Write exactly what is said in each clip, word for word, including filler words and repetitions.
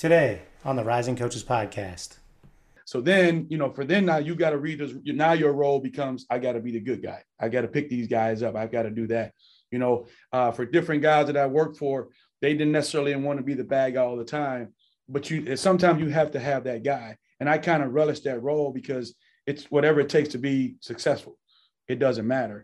Today on the Rising Coaches Podcast. So then, you know, for then now you got to read this. Now your role becomes, I got to be the good guy. I got to pick these guys up. I've got to do that. You know, uh, for different guys that I worked for, they didn't necessarily want to be the bad guy all the time. But you sometimes you have to have that guy. And I kind of relish that role because it's whatever it takes to be successful. It doesn't matter.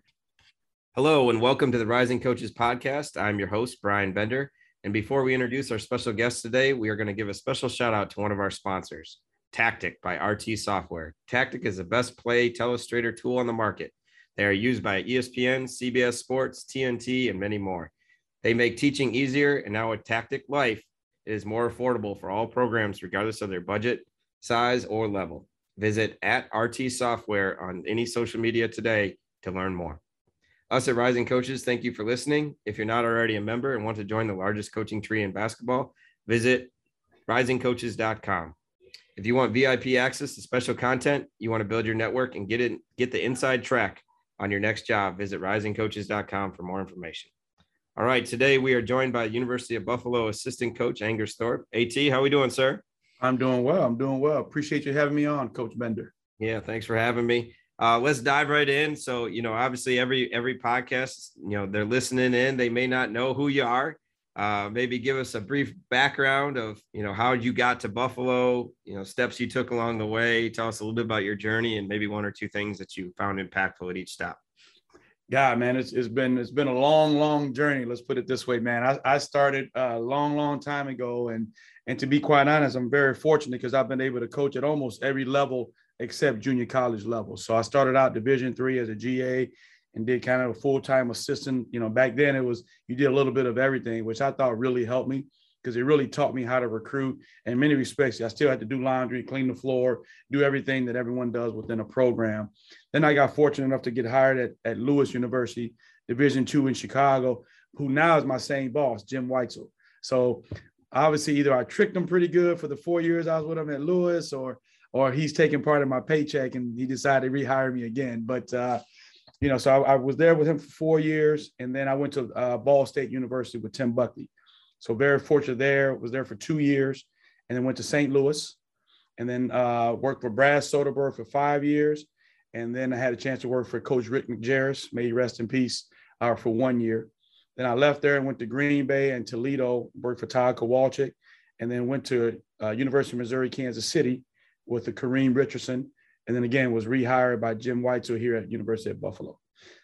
Hello, and welcome to the Rising Coaches Podcast. I'm your host, Brian Bender. And before we introduce our special guest today, we are going to give a special shout out to one of our sponsors, Tactic by R T Software. Tactic is the best play telestrator tool on the market. They are used by E S P N, C B S Sports, T N T, and many more. They make teaching easier, and now with Tactic Life, it is more affordable for all programs, regardless of their budget, size, or level. Visit at R T Software on any social media today to learn more. Us at Rising Coaches, thank you for listening. If you're not already a member and want to join the largest coaching tree in basketball, visit rising coaches dot com. If you want V I P access to special content, you want to build your network and get it, get the inside track on your next job, visit rising coaches dot com for more information. All right, today we are joined by University of Buffalo assistant coach Angus Thorpe. AT, how are we doing, sir? I'm doing well. I'm doing well. Appreciate you having me on, Coach Bender. Yeah, thanks for having me. Uh, let's dive right in. So, you know, obviously every every podcast, you know, they're listening in. They may not know who you are. Uh, maybe give us a brief background of, you know, how you got to Buffalo, you know, steps you took along the way. Tell us a little bit about your journey and maybe one or two things that you found impactful at each stop. Yeah, man, it's it's been it's been a long, long journey. Let's put it this way, man. I, I started a long, long time ago, and and to be quite honest, I'm very fortunate because I've been able to coach at almost every level except junior college level. So I started out Division three as a G A and did kind of a full-time assistant. You know, back then it was, you did a little bit of everything, which I thought really helped me because it really taught me how to recruit. In many respects, I still had to do laundry, clean the floor, do everything that everyone does within a program. Then I got fortunate enough to get hired at, at Lewis University, Division two in Chicago, who now is my same boss, Jim Weitzel. So obviously either I tricked him pretty good for the four years I was with him at Lewis, or or he's taking part of my paycheck and he decided to rehire me again. But, uh, you know, so I, I was there with him for four years. And then I went to uh, Ball State University with Tim Buckley. So very fortunate there, was there for two years and then went to Saint Louis and then uh, worked for Brad Soderberg for five years. And then I had a chance to work for Coach Rick McJaris, may he rest in peace, uh, for one year. Then I left there and went to Green Bay and Toledo, worked for Todd Kowalczyk, and then went to uh, University of Missouri, Kansas City, with the Kareem Richardson, and then again was rehired by Jim Weitzel here at University of Buffalo.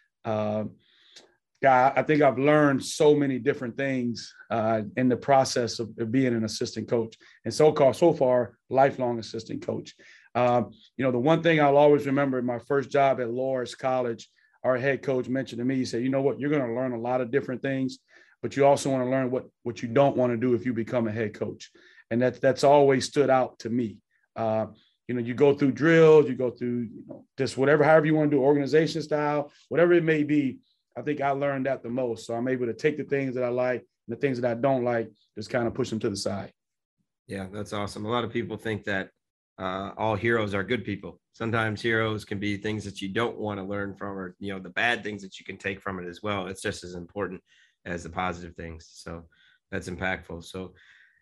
Uh, yeah, I think I've learned so many different things uh, in the process of, of being an assistant coach, and so-called so far lifelong assistant coach. Um, you know, the one thing I'll always remember in my first job at Loras College, our head coach mentioned to me, he said, "You know what? You're going to learn a lot of different things, but you also want to learn what what you don't want to do if you become a head coach," and that that's always stood out to me. Uh, you know, you go through drills, you go through, you know, just whatever, however you want to do, organization style, whatever it may be. I think I learned that the most. So I'm able to take the things that I like and the things that I don't like, just kind of push them to the side. Yeah, that's awesome. A lot of people think that uh, all heroes are good people. Sometimes heroes can be things that you don't want to learn from, or, you know, the bad things that you can take from it as well. It's just as important as the positive things. So that's impactful. So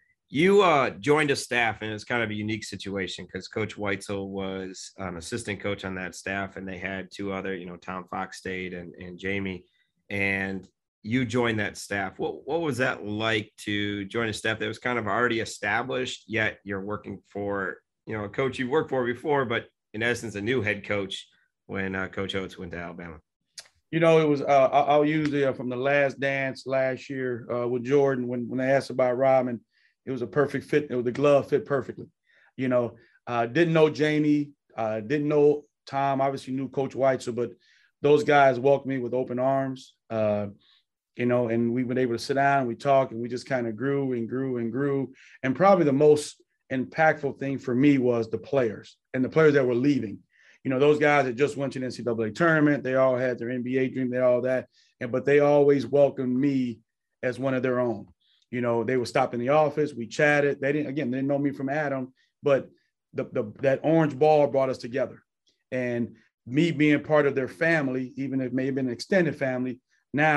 you uh, joined a staff, and it's kind of a unique situation because Coach Weitzel was an assistant coach on that staff, and they had two other, you know, Tom Fox stayed and, and Jamie, and you joined that staff. What what was that like to join a staff that was kind of already established, yet you're working for, you know, a coach you've worked for before, but in essence, a new head coach when uh, Coach Oates went to Alabama? You know, it was, uh, I'll use the, uh, from the Last Dance last year uh, with Jordan, when, when they asked about Robin, it was a perfect fit. It was, the glove fit perfectly. You know, uh, didn't know Jamie, uh, didn't know Tom, obviously knew Coach Weitzel, but those guys welcomed me with open arms, uh, you know, and we've been able to sit down and we talked, and we just kind of grew and grew and grew. And probably the most impactful thing for me was the players and the players that were leaving. You know, those guys that just went to the N C double A tournament, they all had their N B A dream, they all that. And, but they always welcomed me as one of their own. You know, they would stop in the office. We chatted. They didn't, again, they didn't know me from Adam, but the, the that orange ball brought us together. And me being part of their family, even if it may have been an extended family, now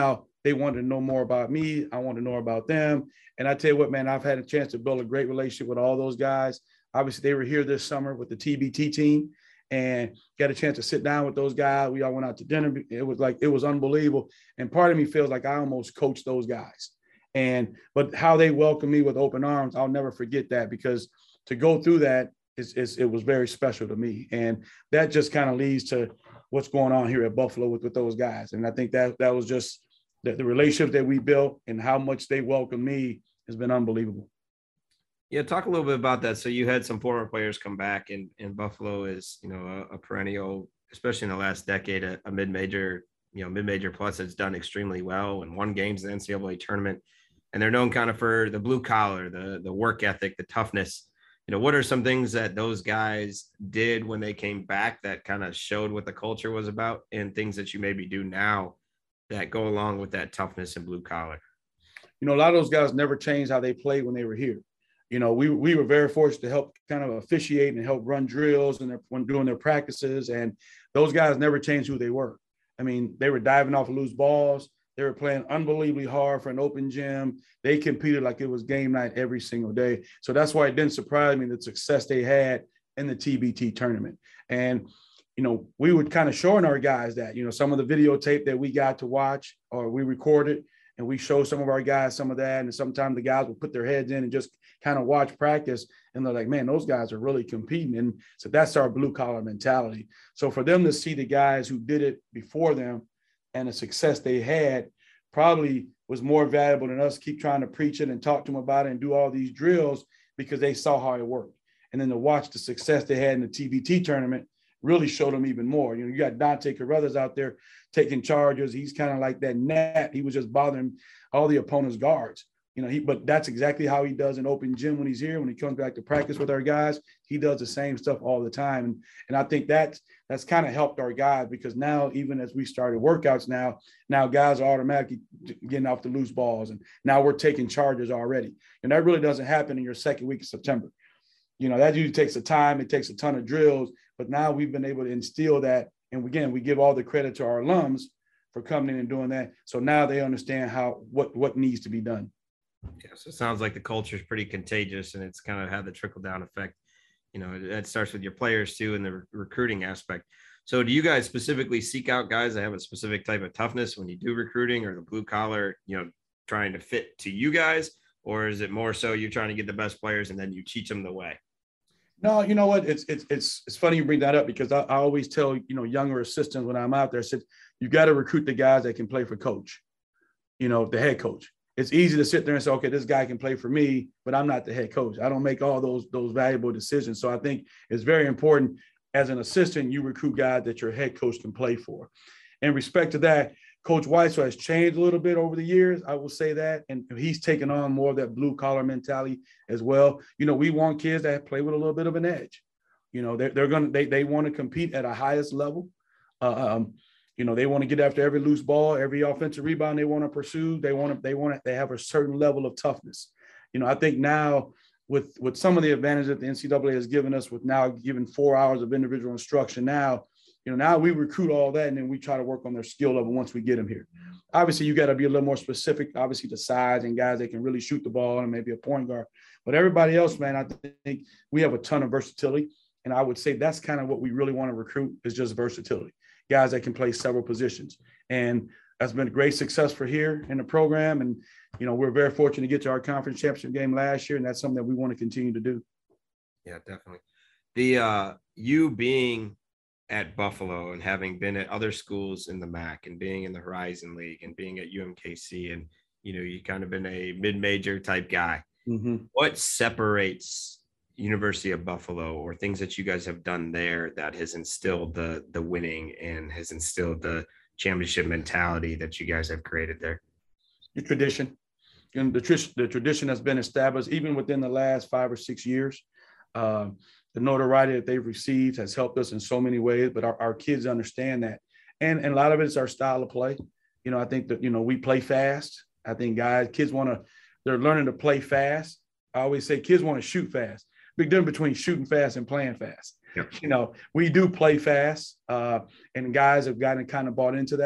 They wanted to know more about me. I wanted to know more about them. And I tell you what, man, I've had a chance to build a great relationship with all those guys. Obviously, they were here this summer with the T B T team and got a chance to sit down with those guys. We all went out to dinner. It was like, it was unbelievable. And part of me feels like I almost coached those guys. And, but how they welcomed me with open arms, I'll never forget that, because to go through that is, is it was very special to me. And that just kind of leads to what's going on here at Buffalo with, with those guys. And I think that that was just the, the relationship that we built and how much they welcome me has been unbelievable. Yeah, talk a little bit about that. So you had some former players come back, and, and Buffalo is, you know, a, a perennial, especially in the last decade, a, a mid-major, you know, mid-major plus that's done extremely well and won games in the N C double A tournament. And they're known kind of for the blue collar, the the work ethic, the toughness. You know, what are some things that those guys did when they came back that kind of showed what the culture was about, and things that you maybe do now that go along with that toughness and blue collar? You know, a lot of those guys never changed how they played when they were here. You know, we we were very fortunate to help kind of officiate and help run drills and when doing their practices. And those guys never changed who they were. I mean, they were diving off of loose balls. They were playing unbelievably hard for an open gym. They competed like it was game night every single day. So that's why it didn't surprise me the success they had in the T B T tournament. And, you know, we would kind of showing our guys that, you know, some of the videotape that we got to watch or we recorded, and we show some of our guys some of that. And sometimes the guys will put their heads in and just kind of watch practice. And they're like, man, those guys are really competing. And so that's our blue collar mentality. So for them to see the guys who did it before them and the success they had probably was more valuable than us keep trying to preach it and talk to them about it and do all these drills, because they saw how it worked. And then to watch the success they had in the T B T tournament really showed them even more. You know, you got Dante Carruthers out there taking charges. He's kind of like that gnat. He was just bothering all the opponent's guards. You know, he, but that's exactly how he does in open gym when he's here. When he comes back to practice with our guys, he does the same stuff all the time. And, and I think that's, that's kind of helped our guys, because now, even as we started workouts now, now guys are automatically getting off the loose balls. And now we're taking charges already. And that really doesn't happen in your second week of September. You know, that usually takes a time. It takes a ton of drills. But now we've been able to instill that. And again, we give all the credit to our alums for coming in and doing that. So now they understand how, what, what needs to be done. Yeah, so it sounds like the culture is pretty contagious, and it's kind of had the trickle down effect. You know, it starts with your players too, and the re- recruiting aspect. So do you guys specifically seek out guys that have a specific type of toughness when you do recruiting, or the blue collar, you know, trying to fit to you guys? Or is it more so you're trying to get the best players and then you teach them the way? No, you know what? It's it's it's it's funny you bring that up, because I, I always tell, you know, younger assistants when I'm out there, I said, you got to recruit the guys that can play for coach, you know, the head coach. It's easy to sit there and say, okay, this guy can play for me, but I'm not the head coach. I don't make all those those valuable decisions. So I think it's very important as an assistant, you recruit guys that your head coach can play for. In respect to that, Coach Weitzel has changed a little bit over the years. I will say that. And he's taken on more of that blue collar mentality as well. You know, we want kids that play with a little bit of an edge. You know, they're, they're going to, they, they want to compete at a highest level. Uh, um, you know, they want to get after every loose ball, every offensive rebound they want to pursue. They want to, they want to, they have a certain level of toughness. You know, I think now with, with some of the advantages that the N C double A has given us, with now giving four hours of individual instruction now, you know, now we recruit all that, and then we try to work on their skill level once we get them here. Obviously, you got to be a little more specific, obviously, the size and guys that can really shoot the ball and maybe a point guard. But everybody else, man, I think we have a ton of versatility. And I would say that's kind of what we really want to recruit, is just versatility. Guys that can play several positions. And that's been a great success for here in the program. And, you know, we're very fortunate to get to our conference championship game last year, and that's something that we want to continue to do. Yeah, definitely. The uh, you being at Buffalo and having been at other schools in the M A C and being in the Horizon League and being at U M K C, and, you know, you kind of been a mid-major type guy. Mm-hmm. What separates University of Buffalo, or things that you guys have done there that has instilled the the winning and has instilled the championship mentality that you guys have created there? The tradition. And the, tr- the tradition has been established even within the last five or six years. Uh, the notoriety that they've received has helped us in so many ways, but our, our kids understand that. And, and a lot of it is our style of play. You know, I think that, you know, we play fast. I think guys, kids want to, they're learning to play fast. I always say kids want to shoot fast. Big difference between shooting fast and playing fast. Yep. You know, we do play fast, uh, and guys have gotten kind of bought into that.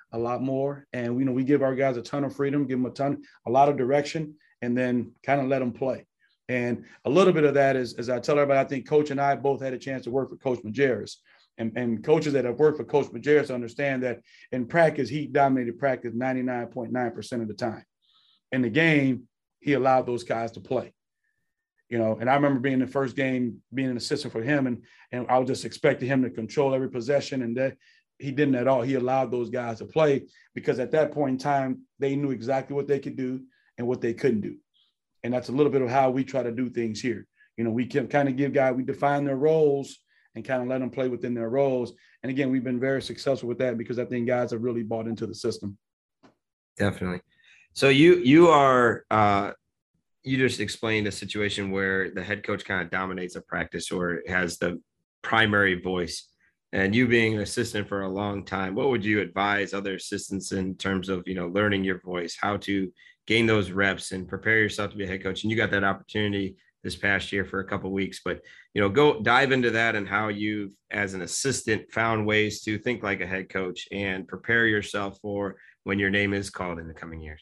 a lot more. And, you know, we give our guys a ton of freedom, give them a ton, a lot of direction, and then kind of let them play. And a little bit of that is, as I tell everybody, I think Coach and I both had a chance to work for Coach Majerus. And, and coaches that have worked for Coach Majerus understand that in practice, he dominated practice ninety-nine point nine percent of the time. In the game, he allowed those guys to play. You know, and I remember being in the first game, being an assistant for him, and, and I was just expecting him to control every possession, and that he didn't at all. He allowed those guys to play because at that point in time, they knew exactly what they could do and what they couldn't do. And that's a little bit of how we try to do things here. You know, we can kind of give guys, we define their roles and kind of let them play within their roles. And again, we've been very successful with that because I think guys have really bought into the system. Definitely. So you, you are, uh, you just explained a situation where the head coach kind of dominates a practice or has the primary voice, and you being an assistant for a long time, what would you advise other assistants in terms of, you know, learning your voice, how to gain those reps and prepare yourself to be a head coach? And you got that opportunity this past year for a couple of weeks, but, you know, go dive into that and how you've, as an assistant, found ways to think like a head coach and prepare yourself for when your name is called in the coming years.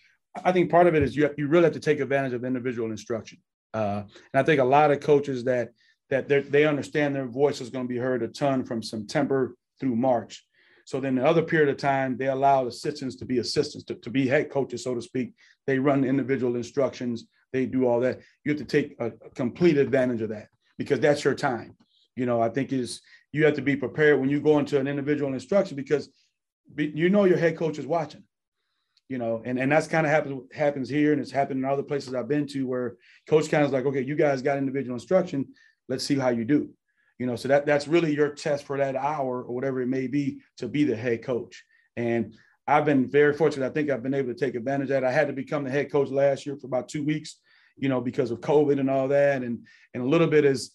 I think part of it is you, you really have to take advantage of individual instruction. Uh, and I think a lot of coaches that that they understand their voice is going to be heard a ton from September through March. So then the other period of time, they allow assistants to be assistants, to, to be head coaches, so to speak. They run individual instructions. They do all that. You have to take a, a complete advantage of that because that's your time. You know, I think is you have to be prepared when you go into an individual instruction because be, you know your head coach is watching. You know, and, and that's kind of happens happens here, and it's happened in other places I've been to where coach kind of is like, okay, you guys got individual instruction. Let's see how you do. You know, so that that's really your test for that hour or whatever it may be to be the head coach. And I've been very fortunate. I think I've been able to take advantage of that. I had to become the head coach last year for about two weeks, you know, because of COVID and all that. And, and a little bit is,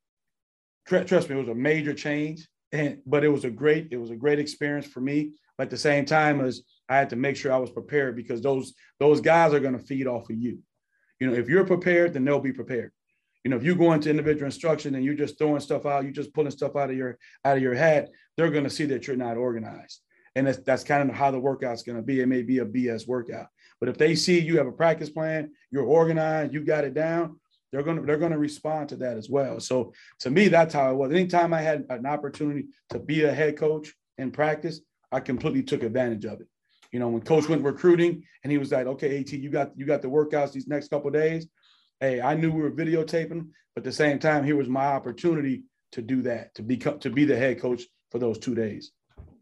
trust me, it was a major change, and, but it was a great, it was a great experience for me. But at the same time as I had to make sure I was prepared because those, those guys are going to feed off of you. You know, if you're prepared, then they'll be prepared. You know, if you go into individual instruction and you're just throwing stuff out, you're just pulling stuff out of your, out of your hat, they're going to see that you're not organized. And that's, that's kind of how the workout's going to be. It may be a B S workout, but if they see you have a practice plan, you're organized, you got it down, they're going to, they're going to respond to that as well. So to me, that's how it was. Anytime I had an opportunity to be a head coach in practice, I completely took advantage of it. You know, when coach went recruiting and he was like, okay, AT, you got, you got the workouts these next couple of days. Hey, I knew we were videotaping, but at the same time, here was my opportunity to do that, to become, to be the head coach for those two days.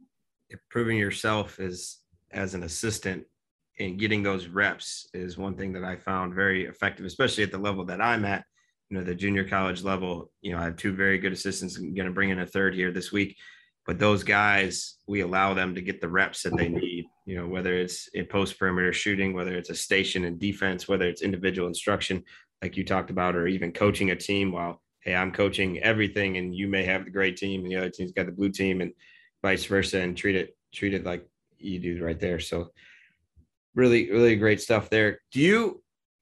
Proving yourself as, as an assistant and getting those reps is one thing that I found very effective, especially at the level that I'm at, you know, the junior college level. You know, I have two very good assistants. I'm going to bring in a third here this week, but those guys, we allow them to get the reps that they need, you know, whether it's in post perimeter shooting, whether it's a station in defense, whether it's individual instruction, like you talked about, or even coaching a team while, hey, I'm coaching everything and you may have the great team and the other team's got the blue team and vice versa, and treat it, treat it like you do right there. So really, really great stuff there. Do you,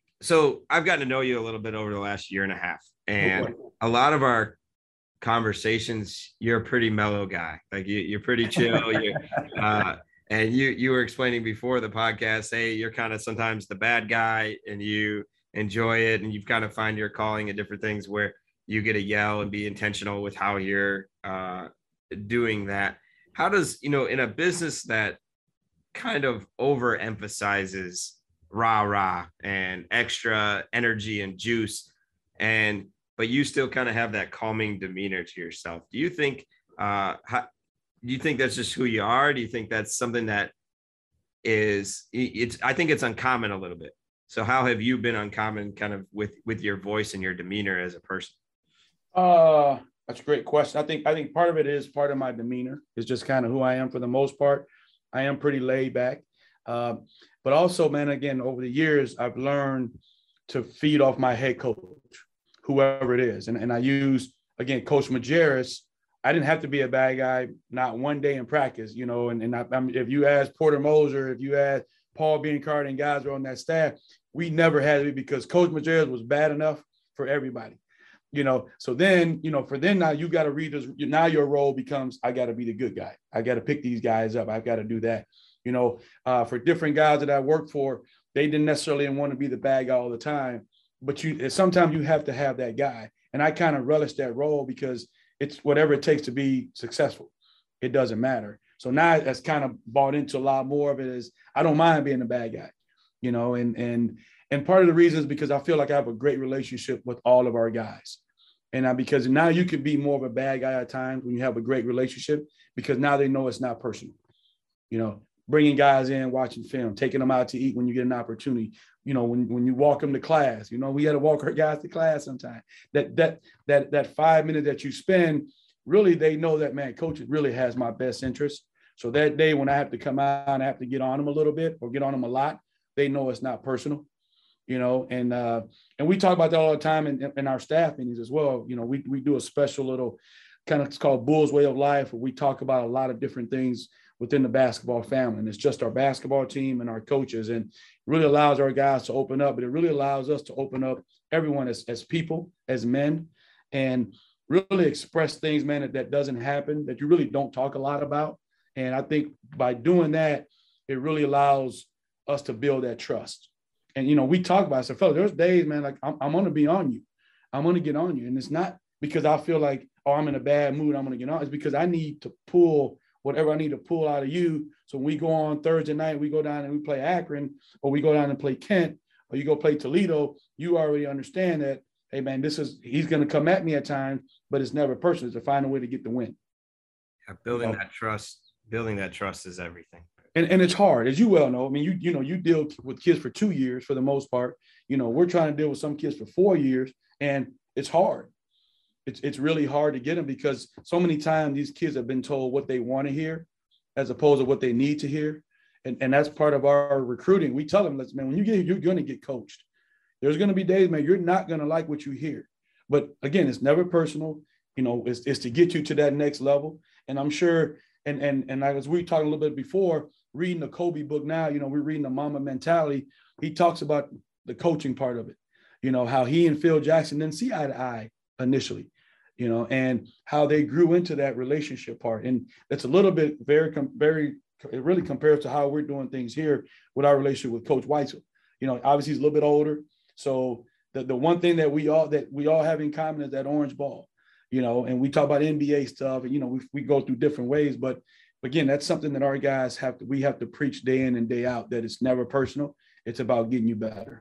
so I've gotten to know you a little bit over the last year and a half, and a lot of our conversations, you're a pretty mellow guy. Like you, you're pretty chill. You're, uh, and you, you were explaining before the podcast, hey, you're kind of sometimes the bad guy and you enjoy it. And you've kind of find your calling at different things where you get to yell and be intentional with how you're uh, doing that. How does, you know, in a business that kind of overemphasizes rah rah and extra energy and juice, and but you still kind of have that calming demeanor to yourself, do you think uh how, do you think that's just who you are? Do you think that's something that is, it's, I think it's uncommon a little bit. So how have you been uncommon kind of with with your voice and your demeanor as a person? uh That's a great question. I think I think part of it is part of my demeanor. It's just kind of who I am for the most part. I am pretty laid back. Uh, but also, man, again, over the years, I've learned to feed off my head coach, whoever it is. And, and I use, again, Coach Majerus. I didn't have to be a bad guy, not one day in practice, you know. And, and I, I mean, if you ask Porter Moser, if you ask Paul Biancardi and guys who are on that staff, we never had to be, because Coach Majerus was bad enough for everybody. You know, so then, you know, for then now you got to read this. Now your role becomes, I got to be the good guy. I got to pick these guys up. I've got to do that. You know, uh, for different guys that I worked for, they didn't necessarily want to be the bad guy all the time, but you sometimes you have to have that guy. And I kind of relish that role because it's whatever it takes to be successful. It doesn't matter. So now that's kind of bought into a lot more of it is I don't mind being the bad guy, you know, and and and part of the reason is because I feel like I have a great relationship with all of our guys. And I, because now you can be more of a bad guy at times when you have a great relationship, because now they know it's not personal. You know, bringing guys in, watching film, taking them out to eat when you get an opportunity. You know, when, when you walk them to class, you know, we had to walk our guys to class sometimes. That that that that five minutes that you spend, really, they know that, man, coach really has my best interest. So that day when I have to come out and I have to get on them a little bit or get on them a lot, they know it's not personal. You know, and uh, and we talk about that all the time in, in our staff meetings as well. You know, we we do a special little kind of, it's called Bulls Way of Life, where we talk about a lot of different things within the basketball family. And it's just our basketball team and our coaches, and really allows our guys to open up, but it really allows us to open up everyone as, as people, as men, and really express things, man, that, that doesn't happen, that you really don't talk a lot about. And I think by doing that, it really allows us to build that trust. And, you know, we talk about it. So, fella, there's days, man, like I'm, I'm going to be on you. I'm going to get on you. And it's not because I feel like, oh, I'm in a bad mood, I'm going to get on. It's because I need to pull whatever I need to pull out of you. So when we go on Thursday night, we go down and we play Akron, or we go down and play Kent, or you go play Toledo, you already understand that, hey, man, this is, he's going to come at me at times, but it's never personal. It's to find a way to get the win. Yeah, building you know? that trust, building that trust is everything. And, and it's hard, as you well know. I mean, you you know, you deal with kids for two years for the most part. You know, we're trying to deal with some kids for four years, and it's hard. It's it's really hard to get them because so many times these kids have been told what they want to hear as opposed to what they need to hear. And, and that's part of our recruiting. We tell them, listen, man, when you get here, you're going to get coached. There's going to be days, man, you're not going to like what you hear. But again, it's never personal. You know, it's, it's to get you to that next level. And I'm sure, and and and as we talked a little bit before, reading the Kobe book now, you know, we're reading the Mamba Mentality. He talks about the coaching part of it, you know, how he and Phil Jackson didn't see eye to eye initially, you know, and how they grew into that relationship part. And it's a little bit very, very, it really compares to how we're doing things here with our relationship with Coach Weitzel. You know, obviously he's a little bit older. So the, the one thing that we all, that we all have in common is that orange ball, you know, and we talk about N B A stuff and, you know, we, we go through different ways, but again, that's something that our guys have to, we have to preach day in and day out, that it's never personal. It's about getting you better.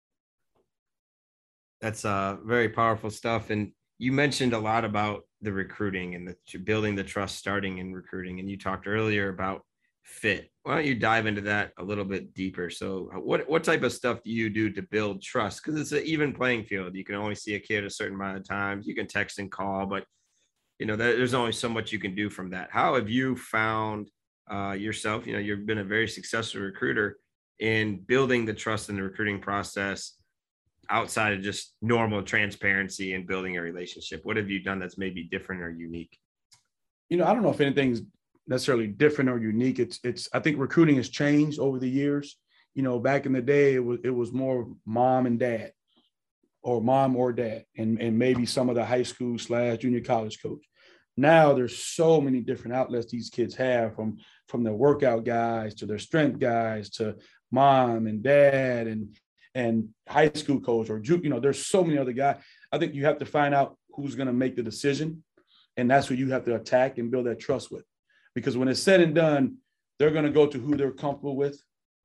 That's uh, very powerful stuff. And you mentioned a lot about the recruiting and the building the trust starting in recruiting. And you talked earlier about fit. Why don't you dive into that a little bit deeper? So what, what type of stuff do you do to build trust? Because it's an even playing field. You can only see a kid a certain amount of times. You can text and call, but you know, there's only so much you can do from that. How have you found uh, yourself, you know, you've been a very successful recruiter in building the trust in the recruiting process outside of just normal transparency and building a relationship? What have you done that's maybe different or unique? You know, I don't know if anything's necessarily different or unique. It's, it's, I think recruiting has changed over the years. You know, back in the day, it was, it was more mom and dad, or mom or dad, and, and maybe some of the high school slash junior college coach. Now there's so many different outlets these kids have, from, from their workout guys to their strength guys to mom and dad and, and high school coach or, you know, there's so many other guys. I think you have to find out who's going to make the decision. And that's what you have to attack and build that trust with, because when it's said and done, they're going to go to who they're comfortable with.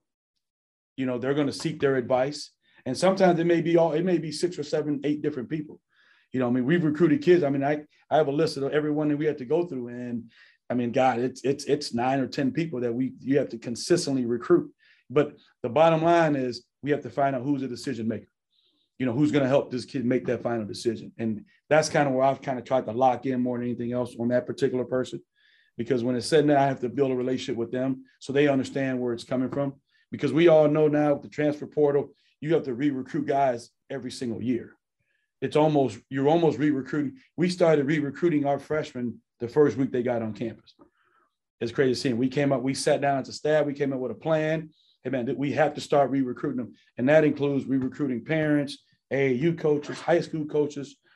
You know, they're going to seek their advice. And sometimes it may be all, it may be six or seven, eight different people. You know, I mean, we've recruited kids. I mean, I, I have a list of everyone that we have to go through. And I mean, God, it's, it's, it's nine or ten people that we, you have to consistently recruit. But the bottom line is we have to find out who's a decision maker, you know, who's going to help this kid make that final decision. And that's kind of where I've kind of tried to lock in more than anything else on that particular person, because when it's said and done, I have to build a relationship with them so they understand where it's coming from. Because we all know now with the transfer portal, you have to re-recruit guys every single year. It's almost, you're almost re-recruiting. We started re-recruiting our freshmen the first week they got on campus. It's crazy seeing. We came up, we sat down as a staff, we came up with a plan. Hey man, we have to start re-recruiting them. And that includes re-recruiting parents, A A U coaches, high school coaches,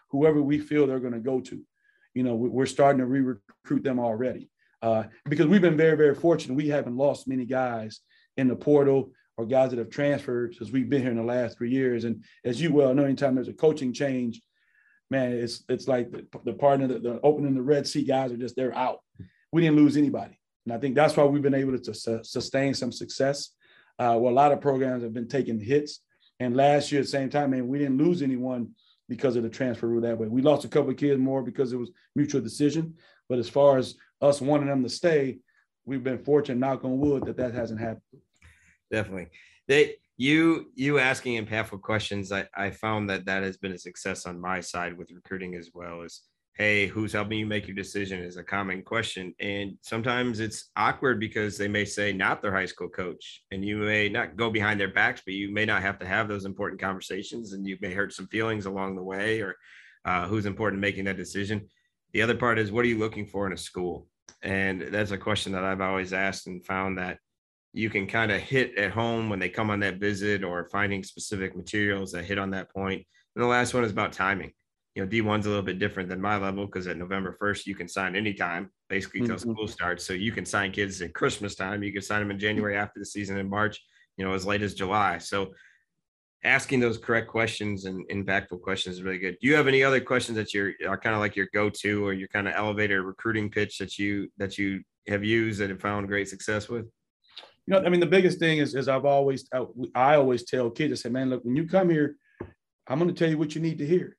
whoever we feel they're going to go to. You know, we're starting to re-recruit them already uh, because we've been very, very fortunate. We haven't lost many guys in the portal or guys that have transferred since we've been here in the last three years. And as you well know, anytime there's a coaching change, man, it's it's like the, the partner, the, the opening the Red Sea guys are just, they're out. We didn't lose anybody. And I think that's why we've been able to su- sustain some success. Uh, well, a lot of programs have been taking hits. And last year at the same time, man, we didn't lose anyone because of the transfer rule that way. We lost a couple of kids more because it was mutual decision. But as far as us wanting them to stay, we've been fortunate, knock on wood, that that hasn't happened. Definitely. They, you, you asking impactful questions. I, I found that that has been a success on my side with recruiting as well. As, hey, who's helping you make your decision is a common question. And sometimes it's awkward because they may say not their high school coach, and you may not go behind their backs, but you may not have to have those important conversations, and you may hurt some feelings along the way, or uh, who's important in making that decision. The other part is, what are you looking for in a school? And that's a question that I've always asked and found that you can kind of hit at home when they come on that visit, or finding specific materials that hit on that point. And the last one is about timing. You know, D one's a little bit different than my level because at November first, you can sign anytime, basically till mm-hmm. school starts. So you can sign kids at Christmas time. You can sign them in January after the season in March, you know, as late as July. So asking those correct questions and impactful questions is really good. Do you have any other questions that you're are kind of like your go-to, or your kind of elevator recruiting pitch that you that you have used that have found great success with? You know, I mean, the biggest thing is, is I've always, I, I always tell kids, I say, man, look, when you come here, I'm going to tell you what you need to hear,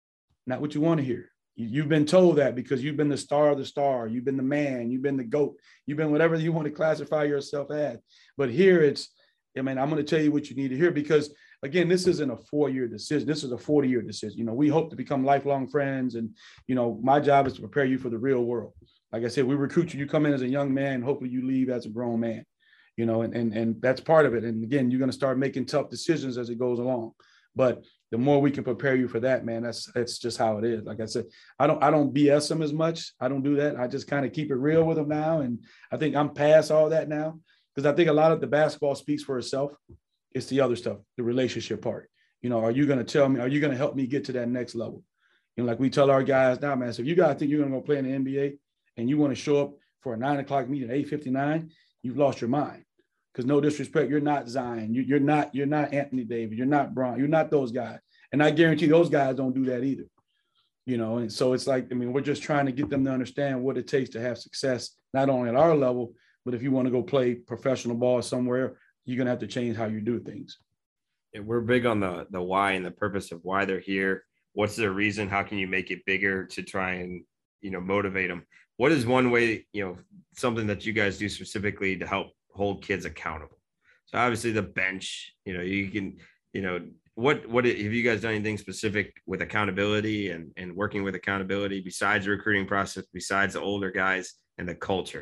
not what you want to hear. You, you've been told that because you've been the star of the star. You've been the man. You've been the GOAT. You've been whatever you want to classify yourself as. But here it's, I mean, I'm going to tell you what you need to hear because, again, this isn't a four-year decision. This is a forty-year decision. You know, we hope to become lifelong friends. And, you know, my job is to prepare you for the real world. Like I said, we recruit you. You come in as a young man. Hopefully you leave as a grown man. You know, and, and, and that's part of it. And again, you're going to start making tough decisions as it goes along. But the more we can prepare you for that, man, that's that's just how it is. Like I said, I don't I don't B S them as much. I don't do that. I just kind of keep it real with them now. And I think I'm past all that now because I think a lot of the basketball speaks for itself. It's the other stuff, the relationship part. You know, are you going to tell me, are you going to help me get to that next level? You know, like we tell our guys now, man, so if you guys think you're going to go play in the N B A and you want to show up for a nine o'clock meeting at eight fifty-nine, you've lost your mind. Because no disrespect, you're not Zion. You, you're not you're not Anthony Davis. You're not Bron. You're not those guys. And I guarantee those guys don't do that either. You know, and so it's like, I mean, we're just trying to get them to understand what it takes to have success, not only at our level, but if you want to go play professional ball somewhere, you're going to have to change how you do things. Yeah, we're big on the the why and the purpose of why they're here. What's their reason? How can you make it bigger to try and, you know, motivate them? What is one way, you know, something that you guys do specifically to help hold kids accountable? So obviously the bench, you know, you can, you know, what, what have you guys done anything specific with accountability and, and working with accountability besides the recruiting process, besides the older guys and the culture?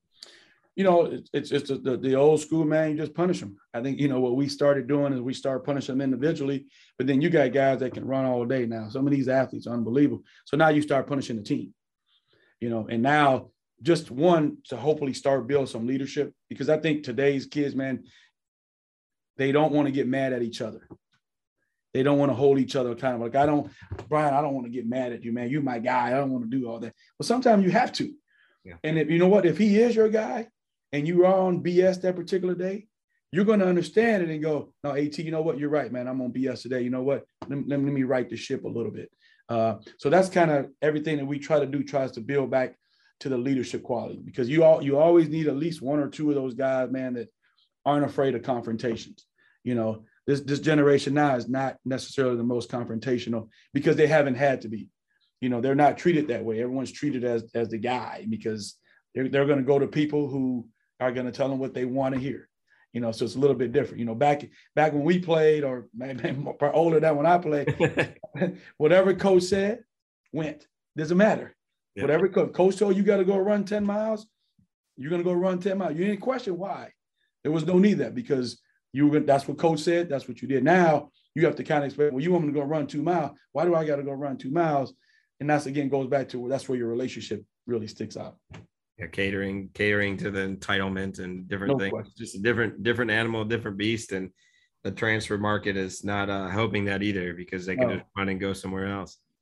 You know, it's, it's, it's the, the old school, man, you just punish them. I think, you know, what we started doing is we started punishing them individually, but then you got guys that can run all day now. Some of these athletes are unbelievable. So now you start punishing the team, you know, and now just one to hopefully start building some leadership, because I think today's kids, man, they don't want to get mad at each other. They don't want to hold each other accountable. Like, I don't, Brian, I don't want to get mad at you, man. You're my guy. I don't want to do all that. But sometimes you have to. Yeah. And if you know what, if he is your guy and you are on B S that particular day, you're going to understand it and go, no, AT, you know what? You're right, man. I'm on B S today. You know what? Let me, let me right the ship a little bit. Uh, so that's kind of everything that we try to do, tries to build back to the leadership quality, because you all you always need at least one or two of those guys, man, that aren't afraid of confrontations. You know, this this generation now is not necessarily the most confrontational because they haven't had to be. You know, they're not treated that way. Everyone's treated as as the guy because they're they're going to go to people who are going to tell them what they want to hear. You know, so it's a little bit different. You know, back back when we played, or maybe older than when I played, whatever coach said went. Doesn't matter. Yep. Whatever coach, coach told you got to go run ten miles, you're going to go run ten miles. You didn't question why. There was no need of that because you were, that's what coach said. That's what you did. Now you have to kind of explain, well, you want me to go run two miles. Why do I got to go run two miles? And that's, again, goes back to that's where your relationship really sticks out. Yeah, catering, catering to the entitlement and different no things. Question. Just a different, different animal, different beast. And the transfer market is not uh, helping that either because they can no. just run and go somewhere else.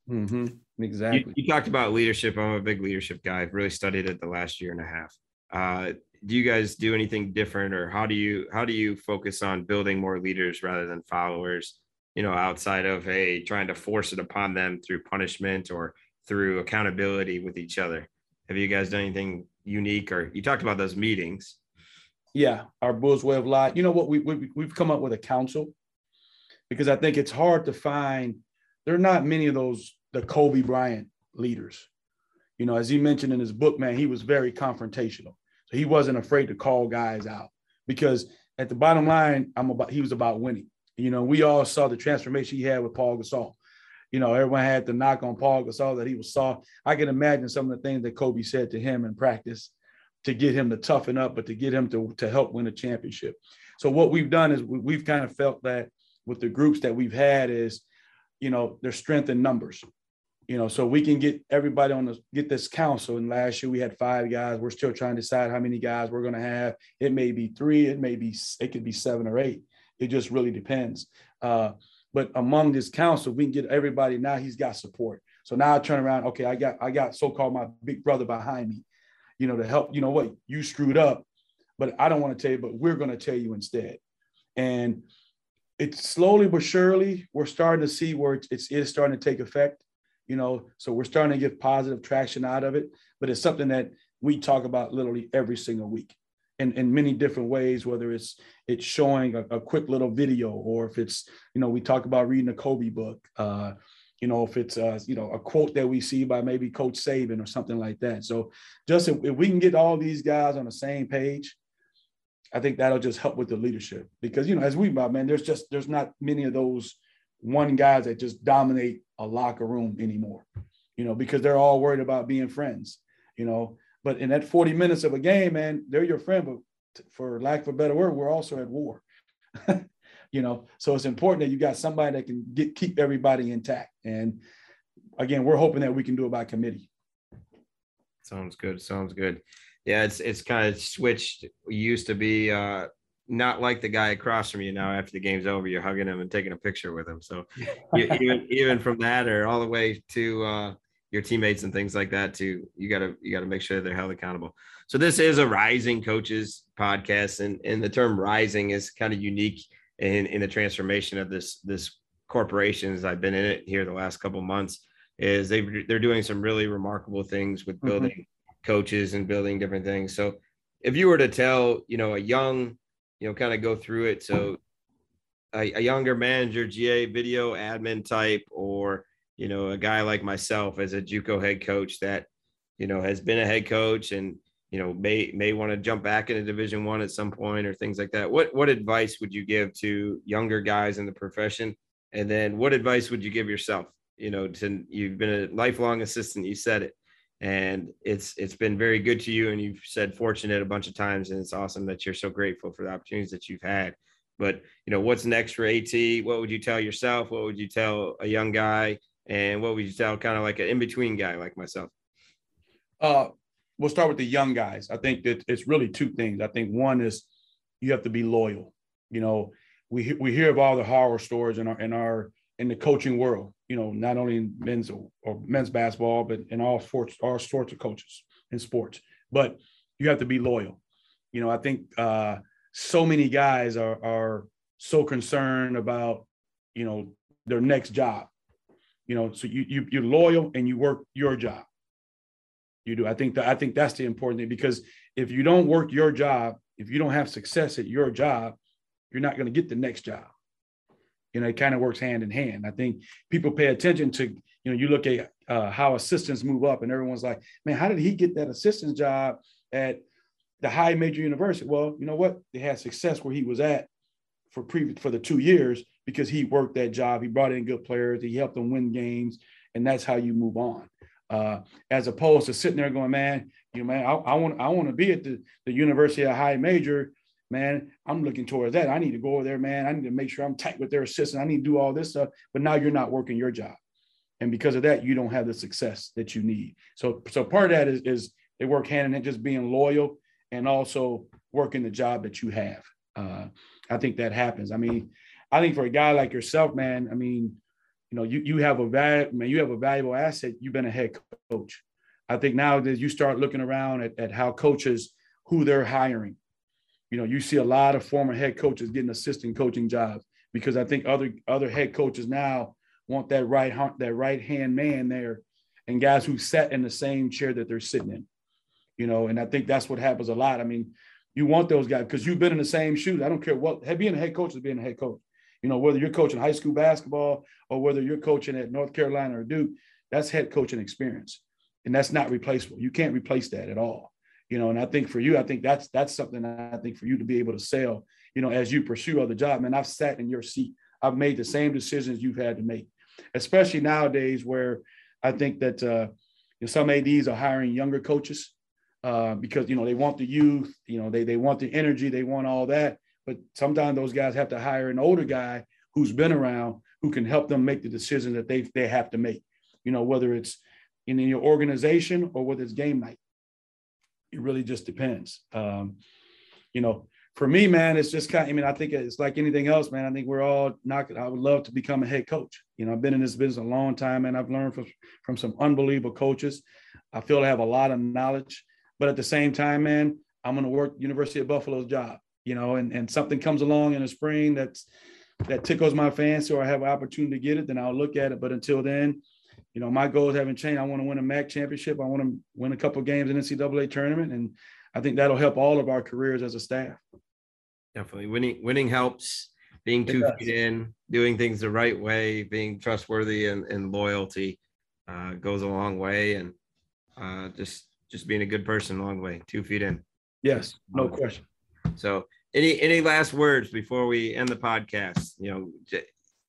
Mm-hmm. Exactly. You, you talked about leadership. I'm a big leadership guy. I've really studied it the last year and a half. Uh, do you guys do anything different, or how do you how do you focus on building more leaders rather than followers? You know, outside of a trying to force it upon them through punishment or through accountability with each other. Have you guys done anything unique? Or you talked about those meetings? Yeah, our Bulls way of life. You know what? We, we we've come up with a council because I think it's hard to find. There are not many of those the Kobe Bryant leaders. You know, as he mentioned in his book, man, he was very confrontational. So he wasn't afraid to call guys out because at the bottom line, I'm about he was about winning. You know, we all saw the transformation he had with Paul Gasol. You know, everyone had to knock on Paul Gasol that he was soft. I can imagine some of the things that Kobe said to him in practice to get him to toughen up, but to get him to, to help win a championship. So what we've done is we, we've kind of felt that with the groups that we've had is, you know, there's strength in numbers. You know, so we can get everybody on the get this council. And last year we had five guys. We're still trying to decide how many guys we're going to have. It may be three. It may be it could be seven or eight. It just really depends. Uh, but among this council, we can get everybody. Now he's got support. So now I turn around. Okay, I got I got so-called my big brother behind me, you know, to help. You know what? You screwed up, but I don't want to tell you. But we're going to tell you instead. And it's slowly but surely we're starting to see where it's, it's, it's starting to take effect. You know, so we're starting to get positive traction out of it, but it's something that we talk about literally every single week in, in many different ways, whether it's it's showing a, a quick little video or if it's, you know, we talk about reading a Kobe book, uh, you know, if it's, uh, you know, a quote that we see by maybe Coach Saban or something like that. So just if, if we can get all these guys on the same page, I think that'll just help with the leadership because, you know, as we, man, there's just, there's not many of those one guys that just dominate a locker room anymore, you know, because they're all worried about being friends, you know, but in that forty minutes of a game, man, they're your friend, but for lack of a better word, we're also at war, you know, so it's important that you got somebody that can get, keep everybody intact. And again, we're hoping that we can do it by committee. Sounds good. Sounds good. Yeah. It's, it's kind of switched. We used to be, uh, not like the guy across from you now after the game's over, you're hugging him and taking a picture with him. So even, even from that or all the way to uh, your teammates and things like that too, you gotta, you gotta make sure they're held accountable. So this is a Rising Coaches podcast, and, and the term rising is kind of unique in, in the transformation of this, this corporation. As I've been in it here the last couple of months, is they they're doing some really remarkable things with building mm-hmm. coaches and building different things. So if you were to tell, you know, a young, you know, kind of go through it. So a, a younger manager, G A video admin type, or, you know, a guy like myself as a JUCO head coach that, you know, has been a head coach and, you know, may, may want to jump back into Division One at some point or things like that. What, what advice would you give to younger guys in the profession? And then what advice would you give yourself? You know, to, you've been a lifelong assistant, you said it. And it's it's been very good to you, and you've said fortunate a bunch of times, and it's awesome that you're so grateful for the opportunities that you've had. But, you know, what's next for AT? What would you tell yourself? What would you tell a young guy? And what would you tell kind of like an in-between guy like myself? Uh, we'll start with the young guys. I think that it's really two things. I think one is you have to be loyal. You know, we we hear of all the horror stories in our in our in the coaching world, you know, not only in men's or, or men's basketball, but in all sports, all sorts of coaches in sports. But you have to be loyal. You know, I think uh, so many guys are are so concerned about, you know, their next job. You know, so you you you're loyal and you work your job. You do. I think that I think that's the important thing, because if you don't work your job, if you don't have success at your job, you're not going to get the next job. You know, it kind of works hand in hand. I think people pay attention to, you know, you look at uh, how assistants move up and everyone's like, man, how did he get that assistant's job at the high major university? Well, you know what? They had success where he was at for pre for the two years because he worked that job. He brought in good players. He helped them win games. And that's how you move on. Uh, as opposed to sitting there going, man, you know, man, I, I want I want to be at the, the University of High Major. Man, I'm looking towards that. I need to go over there, man. I need to make sure I'm tight with their assistant. I need to do all this stuff. But now you're not working your job. And because of that, you don't have the success that you need. So, so part of that is, is they work hand in hand, just being loyal and also working the job that you have. Uh, I think that happens. I mean, I think for a guy like yourself, man, I mean, you know, you you have a val- man, you have a valuable asset. You've been a head coach. I think nowadays you start looking around at, at how coaches, who they're hiring. You know, you see a lot of former head coaches getting assistant coaching jobs because I think other other head coaches now want that right that right hand man there, and guys who sat in the same chair that they're sitting in. You know, and I think that's what happens a lot. I mean, you want those guys because you've been in the same shoes. I don't care what being a head coach is being a head coach. You know, whether you're coaching high school basketball or whether you're coaching at North Carolina or Duke, that's head coaching experience, and that's not replaceable. You can't replace that at all. You know, and I think for you, I think that's that's something I think for you to be able to sell, you know, as you pursue other jobs. Man, I've sat in your seat. I've made the same decisions you've had to make, especially nowadays where I think that uh, you know, some A Ds are hiring younger coaches uh, because, you know, they want the youth, you know, they they want the energy, they want all that. But sometimes those guys have to hire an older guy who's been around who can help them make the decisions that they they have to make, you know, whether it's in your organization or whether it's game night. It really just depends. Um, you know, for me, man, it's just kind of, I mean, I think it's like anything else, man. I think we're all not, I would love to become a head coach. You know, I've been in this business a long time and I've learned from, from some unbelievable coaches. I feel I have a lot of knowledge, but at the same time, man, I'm going to work University of Buffalo's job, you know, and, and something comes along in the spring that's, that tickles my fancy or I have an opportunity to get it, then I'll look at it. But until then, you know, my goals haven't changed. I want to win a M A C championship. I want to win a couple of games in the N C double A tournament. And I think that'll help all of our careers as a staff. Definitely. Winning, winning helps. Being two feet in, doing things the right way, being trustworthy and, and loyalty uh, goes a long way. And uh, just, just being a good person a long way, two feet in. Yes, no question. So any, any last words before we end the podcast? You know, j-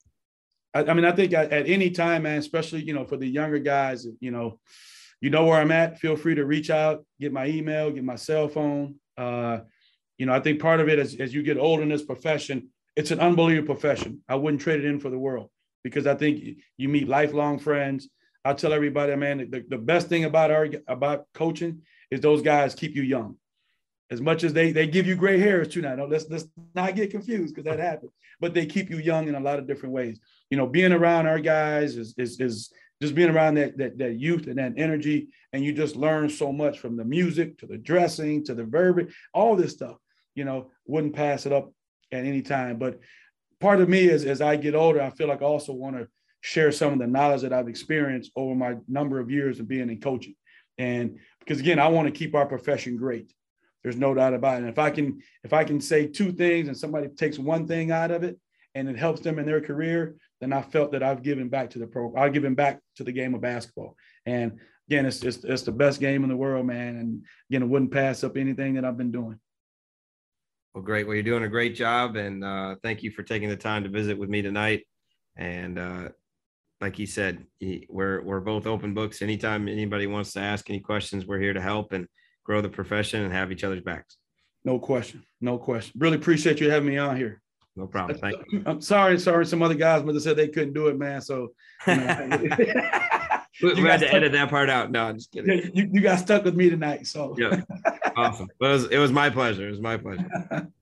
I, I mean, I think at, at any time, man, especially, you know, for the younger guys, you know, you know where I'm at. Feel free to reach out, get my email, get my cell phone. Uh, you know, I think part of it is as you get older in this profession, it's an unbelievable profession. I wouldn't trade it in for the world because I think you meet lifelong friends. I tell everybody, man, the, the best thing about our about coaching is those guys keep you young. As much as they they give you gray hairs too now. No, let's let's not get confused because that happens. But they keep you young in a lot of different ways. You know, being around our guys is is is just being around that that that youth and that energy, and you just learn so much from the music to the dressing to the verbiage, all this stuff. You know, wouldn't pass it up at any time. But part of me is as I get older, I feel like I also want to share some of the knowledge that I've experienced over my number of years of being in coaching. And because again, I want to keep our profession great. There's no doubt about it. And if I can, if I can say two things and somebody takes one thing out of it and it helps them in their career, then I felt that I've given back to the pro. I've given back to the game of basketball. And again, it's just it's the best game in the world, man. And again, it wouldn't pass up anything that I've been doing. Well, great. Well, you're doing a great job, and uh, thank you for taking the time to visit with me tonight. And uh, like he said, he, we're we're both open books. Anytime anybody wants to ask any questions, we're here to help and grow the profession and have each other's backs. No question. No question. Really appreciate you having me on here. No problem. Thank you. I'm sorry. Sorry. Some other guys must have said they couldn't do it, man. So you know, we you had to stuck, edit that part out. No, I'm just kidding. Yeah, you, you got stuck with me tonight. So yeah. Awesome. Well, it was, it was my pleasure. It was my pleasure.